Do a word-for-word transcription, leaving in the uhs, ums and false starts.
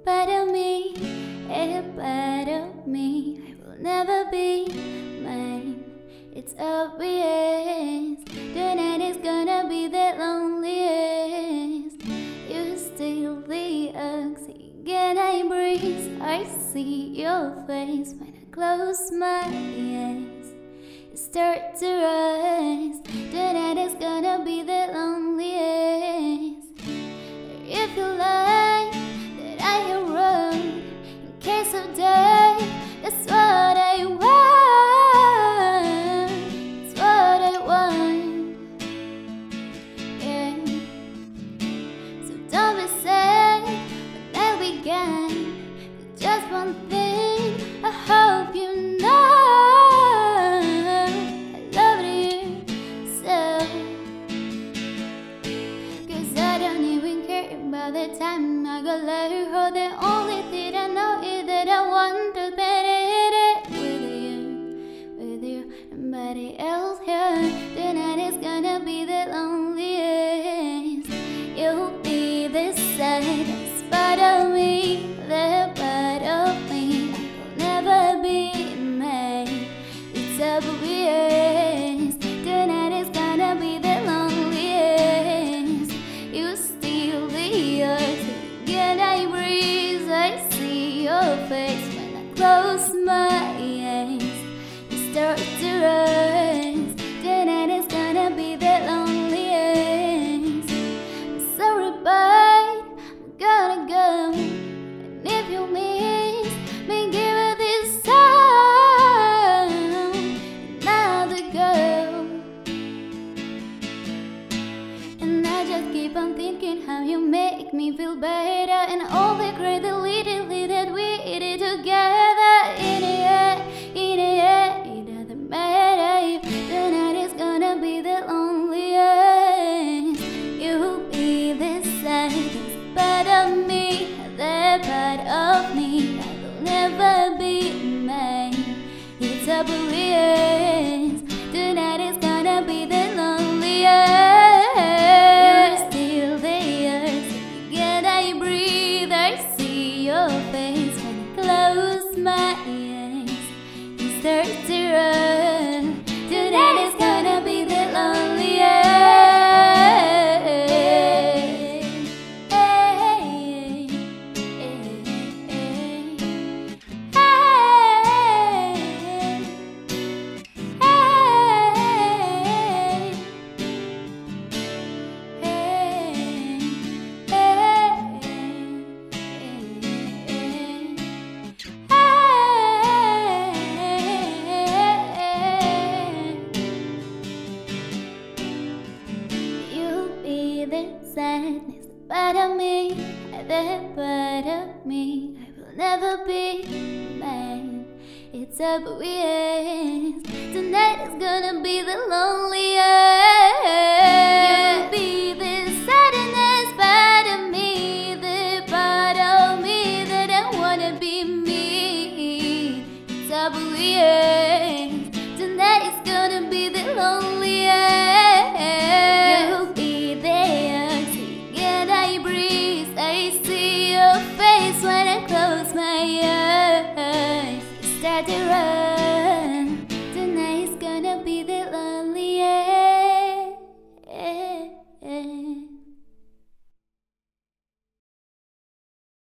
part of me, a part of me. I will never be mine. It's obvious tonight is gonna be the loneliest. You steal the oxygen I breathe. I see your face when I close my eyes. You start to rise. Tonight is gonna be the loneliest. If you like that I am wrong, in case of death, that's what I want. It's what I want. Yeah. So don't be sad when I began. Just one thing I hope you know. I love you so. Cause I don't even care about the time I got let her hold. The only thing I know is that I want to spend it with you, with you, nobody else here. Tonight is gonna be the loneliest. You'll be the saddest part of me, the part of me I will never be mine. It's obvious tonight is gonna be the loneliest. You steal the oxygen I breathe. I see your face when I close my eyes. You start to rise. Tonight is gonna be the loneliest. I'm sorry, but I'm gonna go. And if you miss me, give it this song. Another girl. And I just keep on thinking how you make me feel better, and all the crazy little things that we did together. In the end, in the end, it doesn't matter if tonight is gonna be the loneliest. You'll be the saddest part of me, the part of me I will never be mine. It's obvious tonight is gonna be the loneliest. You're still there, so again I breathe. I see your face when I close my eyes. You start to run. Tonight is gonna be the loneliest. The sadness, part of me, the part of me I will never be mine. It's obvious tonight is gonna be the loneliest.